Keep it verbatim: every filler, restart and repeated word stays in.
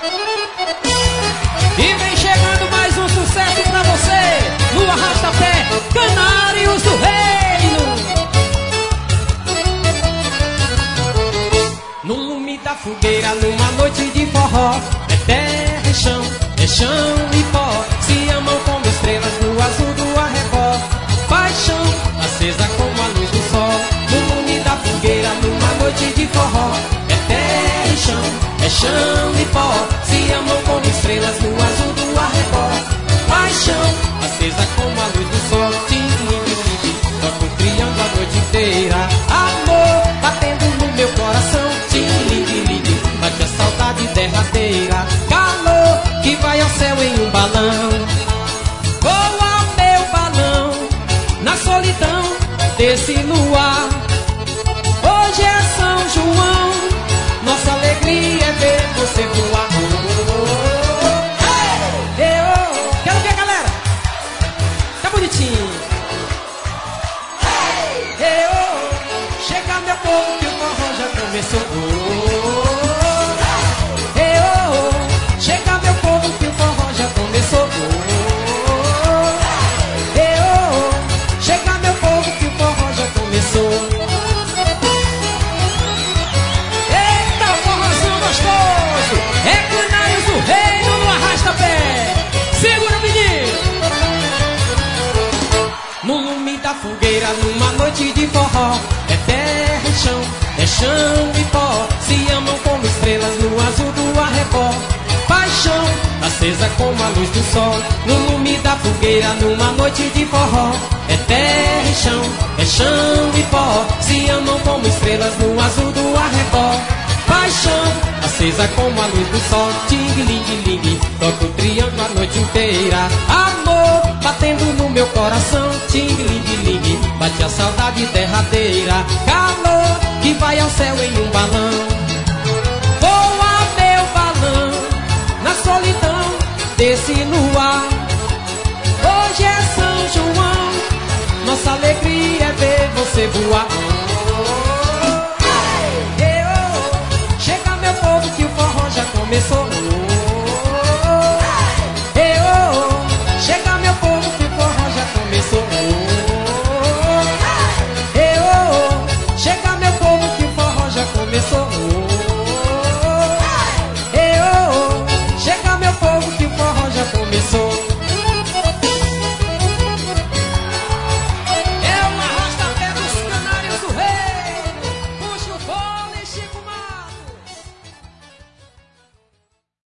E vem chegando mais um sucesso pra você no Arrasta-Pé, Canários do Reino. No lume da fogueira, numa noite de forró, é terra e chão, é chão e pó. Se amam como estrelas no azul do arrebol. Paixão acesa como a luz do sol. No lume da fogueira, numa noite de forró, é terra e chão, é chão e pó. Se amam como estrelas no azul do arrebol. Paixão acesa como a luz do sol. Tim-tim-tim-tim, toca um triângulo a noite inteira. Amor batendo no meu coração. Tim-tim-tim-tim, bate a saudade derradeira. Calor que vai ao céu em um balão. Voa meu balão na solidão desse luar. Hoje é São João, nossa alegria é ver você voar. Quero ver, galera. Tá bonitinho. Chega meu povo que o forró já começou. Chega meu povo que o forró já começou. Chega meu povo que o forró já começou. Eita, forrozão gostoso! É Canários do Reino no Arrasta-Pé. Segura, menino! No lume da fogueira, numa noite de forró, é terra e chão, é chão e pó. Se amam como estrelas no azul do arrebol. Paixão acesa como a luz do sol. No lume da fogueira, numa noite de forró, é terra e chão, é chão e pó. Se amam como estrelas no azul do arrebol. Paixão acesa como a luz do sol. Ting-ling-ling, toca o triângulo a noite inteira. Amor batendo no meu coração. Ting-ling-ling, bate a saudade derradeira. Calor que vai ao céu em um balão. Voa meu balão na solidão desse luar. Hoje é São João, nossa alegria é ver você voar. Chega meu povo que o forró já começou.